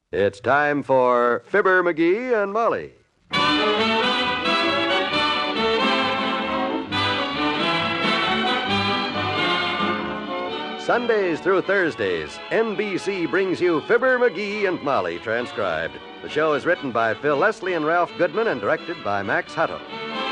It's time for Fibber, McGee, and Molly. Sundays through Thursdays, NBC brings you Fibber, McGee, and Molly, transcribed. The show is written by Phil Leslie and Ralph Goodman and directed by Max Hutto.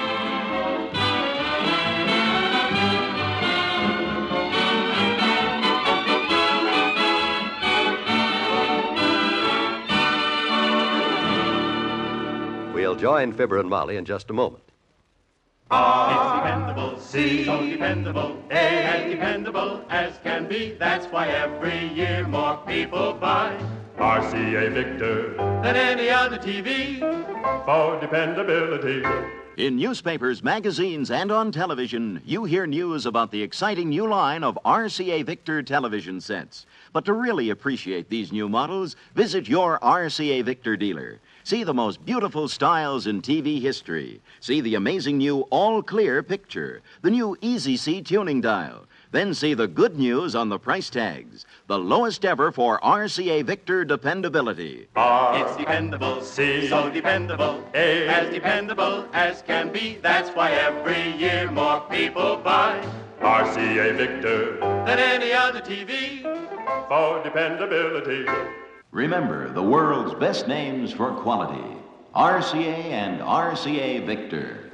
We'll join Fibber and Molly in just a moment. It's dependable, C, so dependable, A, as dependable as can be. That's why every year more people buy RCA Victor than any other TV for dependability. In newspapers, magazines, and on television, you hear news about the exciting new line of RCA Victor television sets. But to really appreciate these new models, visit your RCA Victor dealer. See the most beautiful styles in TV history. See the amazing new all-clear picture, the new Easy-See tuning dial. Then see the good news on the price tags. The lowest ever for RCA Victor dependability. It's dependable, C, so dependable, A, as dependable as can be. That's why every year more people buy RCA Victor than any other TV for dependability. Remember the world's best names for quality. RCA and RCA Victor.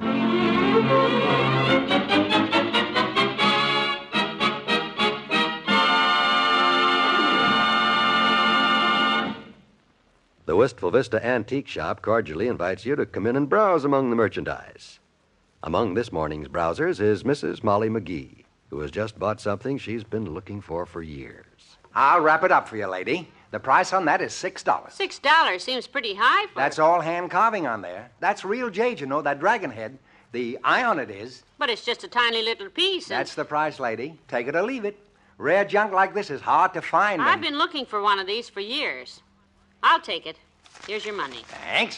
The Wistful Vista Antique Shop cordially invites you to come in and browse among the merchandise. Among this morning's browsers is Mrs. Molly McGee, who has just bought something she's been looking for years. I'll wrap it up for you, lady. The price on that is $6. $6 seems pretty high for... That's all hand carving on there. That's real jade, you know, that dragon head. The eye on it is. But it's just a tiny little piece. That's the price, lady. Take it or leave it. Rare junk like this is hard to find. I've been looking for one of these for years. I'll take it. Here's your money. Thanks.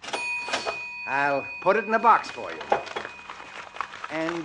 I'll put it in a box for you. And,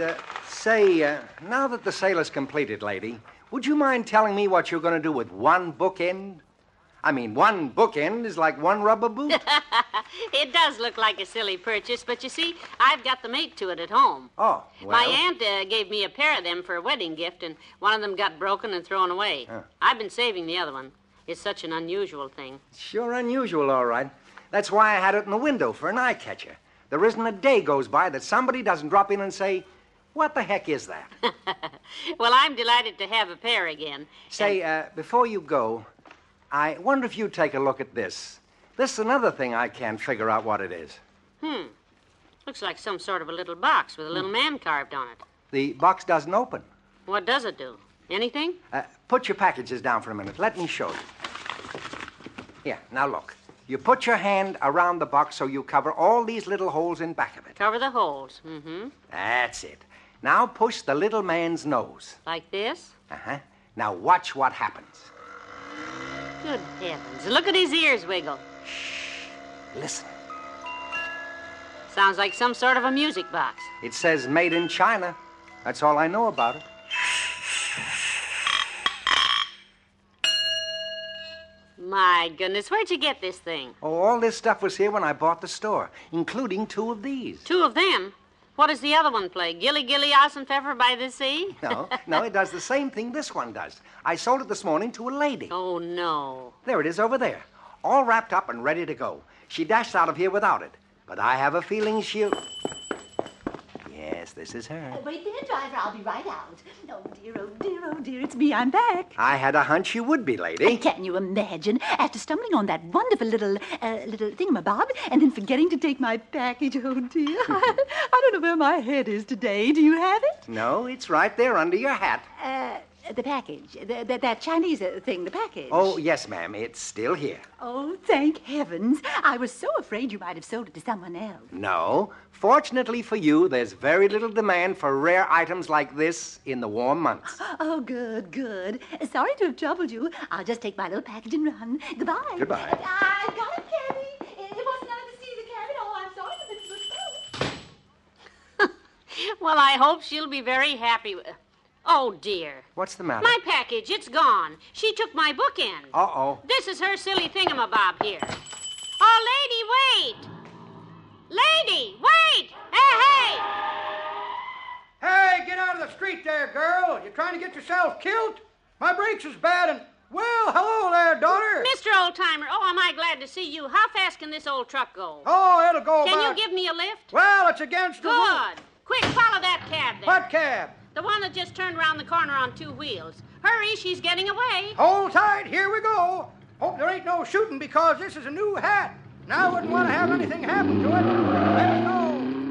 now that the sale is completed, lady, would you mind telling me what you're going to do with one bookend? I mean, one bookend is like one rubber boot. It does look like a silly purchase, but you see, I've got the mate to it at home. Oh, well... My aunt gave me a pair of them for a wedding gift, and one of them got broken and thrown away. I've been saving the other one. It's such an unusual thing. Sure unusual, all right. That's why I had it in the window for an eye catcher. There isn't a day goes by that somebody doesn't drop in and say, "What the heck is that?" Well, I'm delighted to have a pair again. Say, before you go, I wonder if you'd take a look at this. This is another thing I can't figure out what it is. Looks like some sort of a little box with a little man carved on it. The box doesn't open. What does it do? Anything? Put your packages down for a minute. Let me show you. Here, now look. You put your hand around the box so you cover all these little holes in back of it. Cover the holes. Mm-hmm. That's it. Now push the little man's nose. Like this? Uh-huh. Now watch what happens. Good heavens. Look at his ears wiggle. Shh. Listen. Sounds like some sort of a music box. It says made in China. That's all I know about it. My goodness, where'd you get this thing? Oh, all this stuff was here when I bought the store, including 2 of these. 2 of them? What does the other one play? Gilly Gilly Pfeffer by the Sea? No, it does the same thing this one does. I sold it this morning to a lady. Oh, no. There it is over there, all wrapped up and ready to go. She dashed out of here without it, but I have a feeling she'll... Yes, this is her. Wait there, driver. I'll be right out. Oh, dear, it's me. I'm back. I had a hunch you would be, lady. Can you imagine? After stumbling on that wonderful little thingamabob and then forgetting to take my package. Oh, dear. I don't know where my head is today. Do you have it? No, it's right there under your hat. The package. That Chinese thing, the package. Oh, yes, ma'am. It's still here. Oh, thank heavens. I was so afraid you might have sold it to someone else. No. Fortunately for you, there's very little demand for rare items like this in the warm months. Oh, good. Sorry to have troubled you. I'll just take my little package and run. Goodbye. Goodbye. I got it, Cabby. It wasn't none of the Caesar Cabby. Oh, I'm sorry if it's so. Well, I hope she'll be very happy with... Oh, dear. What's the matter? My package, it's gone. She took my bookend. Uh-oh. This is her silly thingamabob here. Oh, lady, wait! Lady, wait! Hey! Hey, get out of the street there, girl. You trying to get yourself killed? My brakes is bad and... Well, hello there, daughter. Mr. Oldtimer, oh, am I glad to see you. How fast can this old truck go? Oh, it'll go Can about... you give me a lift? Well, it's against the rule. Good. Quick, follow that cab there. What cab? The one that just turned around the corner on 2 wheels. Hurry, she's getting away. Hold tight, here we go. Hope there ain't no shooting because this is a new hat. And I wouldn't want to have anything happen to it. Let's go.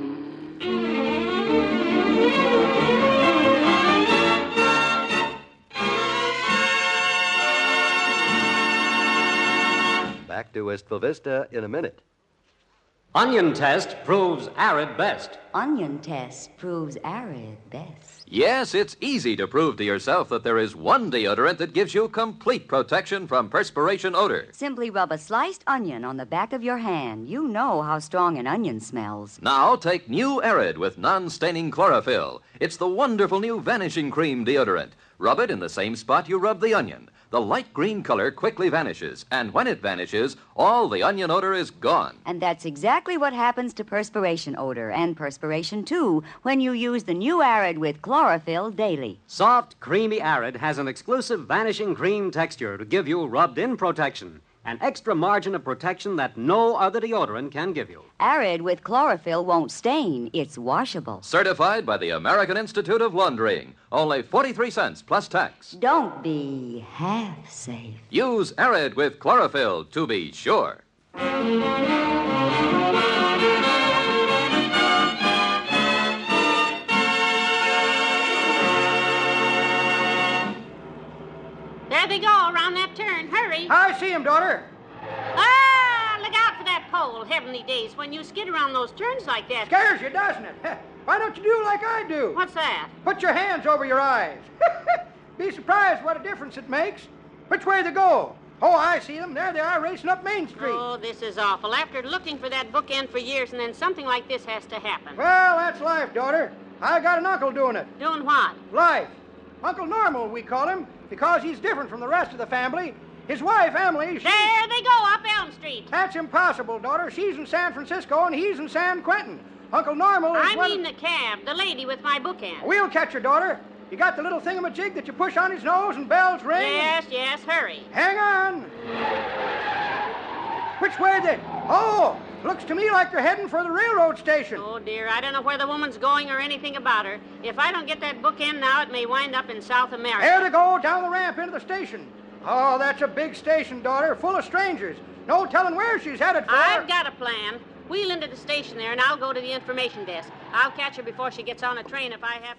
Back to Wistful Vista in a minute. Onion test proves arid best. Onion test proves arid best. Yes, it's easy to prove to yourself that there is one deodorant that gives you complete protection from perspiration odor. Simply rub a sliced onion on the back of your hand. You know how strong an onion smells. Now take new Arid with non-staining chlorophyll. It's the wonderful new Vanishing Cream deodorant. Rub it in the same spot you rub the onion. The light green color quickly vanishes, and when it vanishes, all the onion odor is gone. And that's exactly what happens to perspiration odor, and perspiration, too, when you use the new Arid with chlorophyll daily. Soft, creamy Arid has an exclusive vanishing cream texture to give you rubbed-in protection. An extra margin of protection that no other deodorant can give you. Arid with chlorophyll won't stain. It's washable. Certified by the American Institute of Laundering. Only 43 cents plus tax. Don't be half safe. Use Arid with chlorophyll to be sure. There they go, around that turn. Hurry. I see him, daughter. Ah, look out for that pole. Heavenly days, when you skid around those turns like that. Scares you, doesn't it? Why don't you do like I do? What's that? Put your hands over your eyes. Be surprised what a difference it makes. Which way they go? Oh, I see them. There they are, racing up Main Street. Oh, this is awful. After looking for that bookend for years, and then something like this has to happen. Well, that's life, daughter. I got an uncle doing it. Doing what? Life. Uncle Normal, we call him, because he's different from the rest of the family. His wife, Emily, she... There they go, up Elm Street. That's impossible, daughter. She's in San Francisco, and he's in San Quentin. Uncle Normal is I mean the cab, the lady with my bookend. We'll catch her, daughter. You got the little thingamajig that you push on his nose and bells ring? Yes, hurry. Hang on. Which way then? Oh, looks to me like they're heading for the railroad station. Oh, dear, I don't know where the woman's going or anything about her. If I don't get that bookend now, it may wind up in South America. There they go, down the ramp into the station. Oh, that's a big station, daughter, full of strangers. No telling where she's headed for. I've got a plan. Wheel into the station there, and I'll go to the information desk. I'll catch her before she gets on a train if I have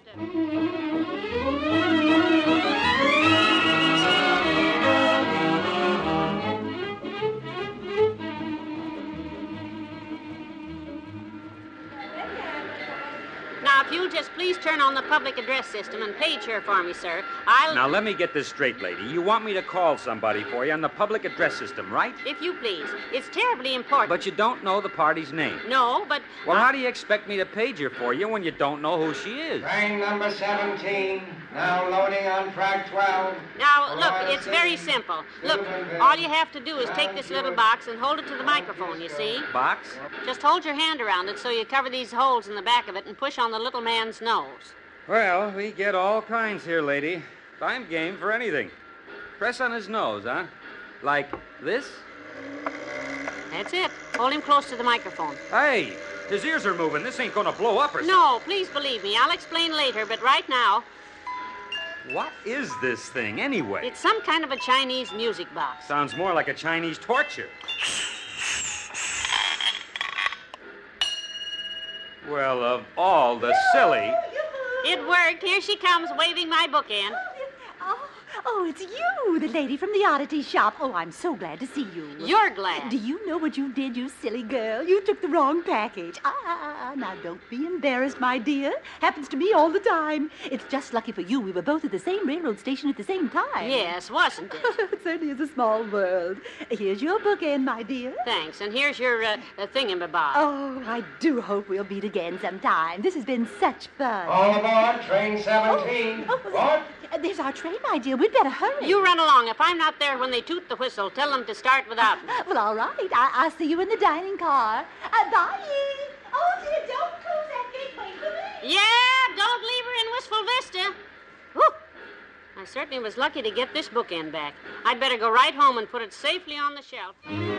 Now, if you'll just please turn on the public address system and page her for me, sir, I'll... Now, let me get this straight, lady. You want me to call somebody for you on the public address system, right? If you please. It's terribly important. But you don't know the party's name. No, but... Well, how do you expect me to page her for you when you don't know who she is? Train number 17, now loading on track 12. Now, look, it's very simple. Look, all you have to do is take this little box and hold it to the microphone, you see? Box? Just hold your hand around it so you cover these holes in the back of it and push on the little man's nose. Well, we get all kinds here, lady. I'm game for anything. Press on his nose, huh? Like this? That's it. Hold him close to the microphone. Hey, his ears are moving. This ain't gonna blow up or something. No, please believe me. I'll explain later, but right now... What is this thing, anyway? It's some kind of a Chinese music box. Sounds more like a Chinese torture. Well, of all the silly... It worked. Here she comes, waving my bookend. Oh, it's you, the lady from the oddity shop. Oh, I'm so glad to see you. You're glad. Do you know what you did, you silly girl? You took the wrong package. Now don't be embarrassed, my dear. Happens to me all the time. It's just lucky for you we were both at the same railroad station at the same time. Yes, wasn't it? It certainly is a small world. Here's your bookend, my dear. Thanks. And here's your thingamabob. Oh, I do hope we'll meet again sometime. This has been such fun. All aboard, train 17. What? There's our train, my dear. We'd better hurry. You run along. If I'm not there when they toot the whistle, tell them to start without me. Well, all right. I'll see you in the dining car. Bye. Oh, dear, don't close that gate. Wait for me. Yeah, don't leave her in Wistful Vista. Whew. I certainly was lucky to get this bookend back. I'd better go right home and put it safely on the shelf.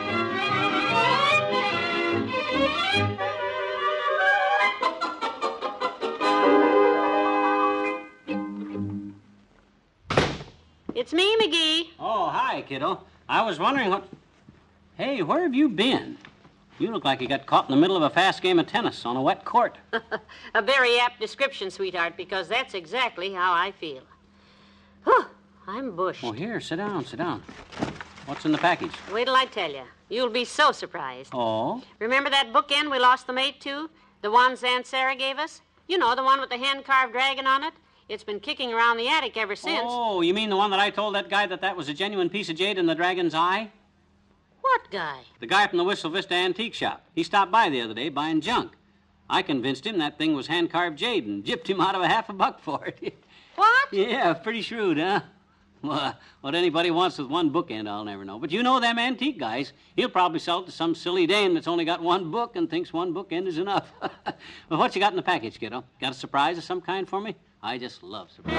It's me, McGee. Oh, hi, kiddo. I was wondering what... Hey, where have you been? You look like you got caught in the middle of a fast game of tennis on a wet court. A very apt description, sweetheart, because that's exactly how I feel. Whew, I'm bushed. Oh, here, sit down. What's in the package? Wait till I tell you. You'll be so surprised. Oh? Remember that bookend we lost the mate to? The ones Aunt Sarah gave us? You know, the one with the hand-carved dragon on it? It's been kicking around the attic ever since. Oh, you mean the one that I told that guy that was a genuine piece of jade in the dragon's eye? What guy? The guy from the Whistle Vista Antique Shop. He stopped by the other day buying junk. I convinced him that thing was hand-carved jade and gypped him out of $50 for it. What? Yeah, pretty shrewd, huh? Well, what anybody wants with one bookend, I'll never know. But you know them antique guys. He'll probably sell it to some silly dame that's only got one book and thinks one bookend is enough. Well, what you got in the package, kiddo? Got a surprise of some kind for me? I just love surprises.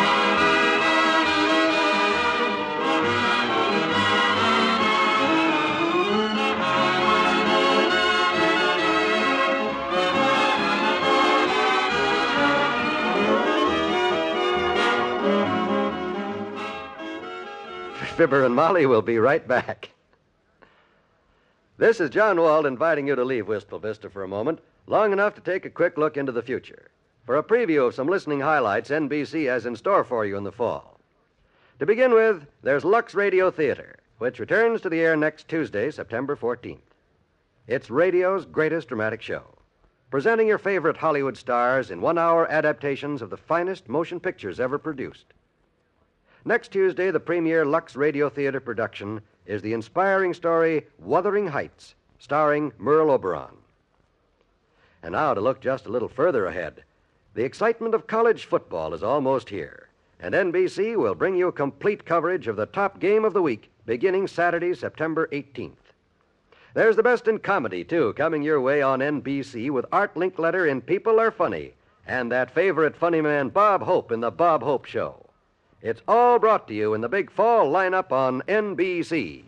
Fibber and Molly will be right back. This is John Wald inviting you to leave Wistful Vista for a moment, long enough to take a quick look into the future, for a preview of some listening highlights NBC has in store for you in the fall. To begin with, there's Lux Radio Theater, which returns to the air next Tuesday, September 14th. It's radio's greatest dramatic show, presenting your favorite Hollywood stars in one-hour adaptations of the finest motion pictures ever produced. Next Tuesday, the premier Lux Radio Theater production is the inspiring story Wuthering Heights, starring Merle Oberon. And now to look just a little further ahead. The excitement of college football is almost here, and NBC will bring you complete coverage of the top game of the week, beginning Saturday, September 18th. There's the best in comedy, too, coming your way on NBC with Art Linkletter in People Are Funny and that favorite funny man Bob Hope in The Bob Hope Show. It's all brought to you in the big fall lineup on NBC.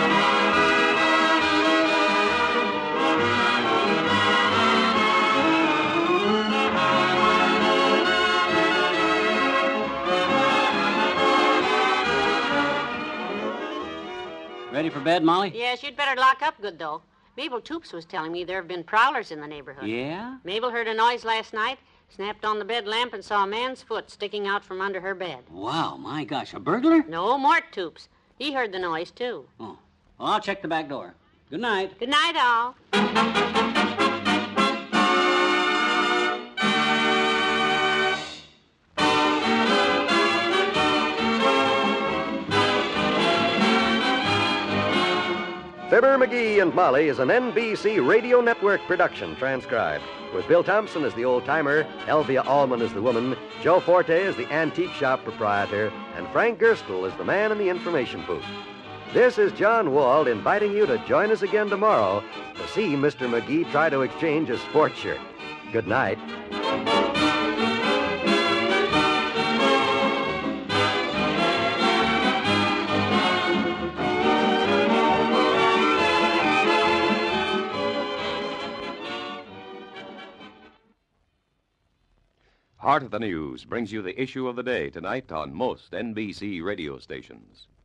Ready for bed, Molly? Yes, you'd better lock up good, though. Mabel Toops was telling me there have been prowlers in the neighborhood. Yeah? Mabel heard a noise last night, snapped on the bed lamp, and saw a man's foot sticking out from under her bed. Wow, my gosh, a burglar? No, Mort Toops. He heard the noise, too. Oh, well, I'll check the back door. Good night. Good night, all. Fibber, McGee, and Molly is an NBC Radio Network production transcribed, with Bill Thompson as the old-timer, Elvia Allman as the woman, Joe Forte as the antique shop proprietor, and Frank Gerstle as the man in the information booth. This is John Wald inviting you to join us again tomorrow to see Mr. McGee try to exchange his sports shirt. Good night. Heart of the News brings you the issue of the day tonight on most NBC radio stations.